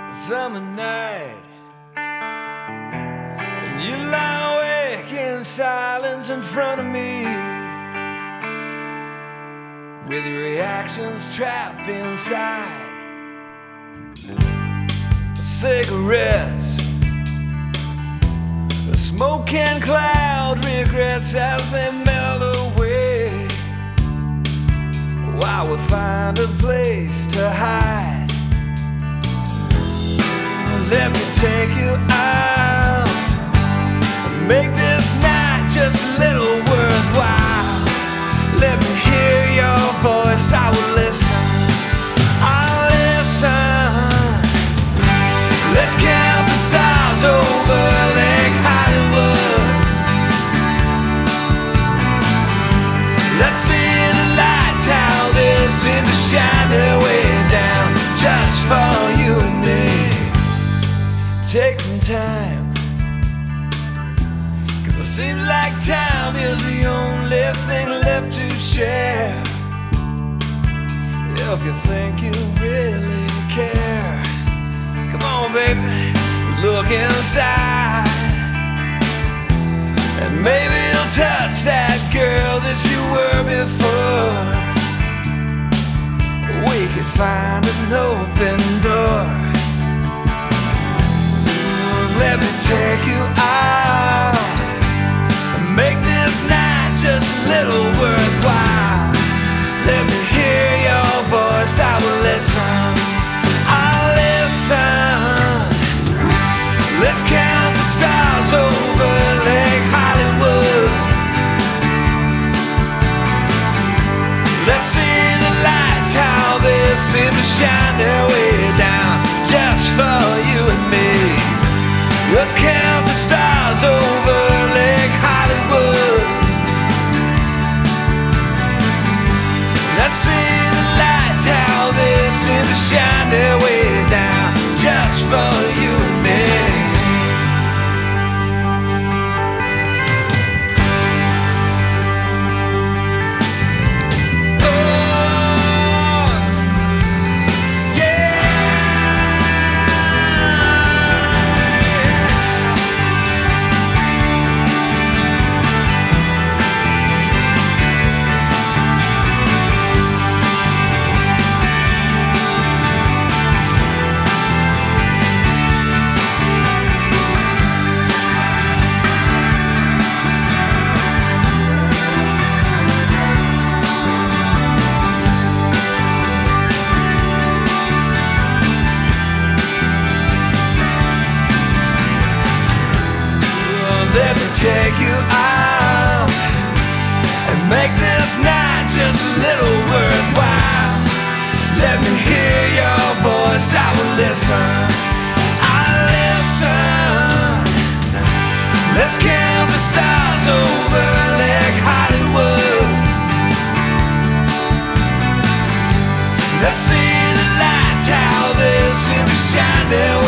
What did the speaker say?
summer night, and you lie awake in silence in front of me, with your reactions trapped inside. Cigarettes, the smoke and cloud regrets as they melt away, while we find a place to hide. Let me take you out and make this night just a little worthwhile. Let me hear your voice, I will listen, I'll listen. Let's count the stars over Lake Hollywood. Let's see the lights, how they seem to shine their way down just for you and me. Take some time, 'cause it seems like time is the only thing left to share. If you think you really care, come on baby, look inside, and maybe you'll touch that girl that you were before. We could find an open door. Let me take you out and make this night just a little worthwhile. Let me hear your voice, I will listen, I'll listen. Let's count the stars over Lake Hollywood. Let's see the lights, how they seem to shine their way down just for you and me. Let's count the stars over Lake Hollywood. Let's see the lights, how they seem to shine their way down just for you and me. Let me take you out and make this night just a little worthwhile. Let me hear your voice, I will listen, I'll listen. Let's count the stars over Lake Hollywood. Let's see the lights, how they seem to shine their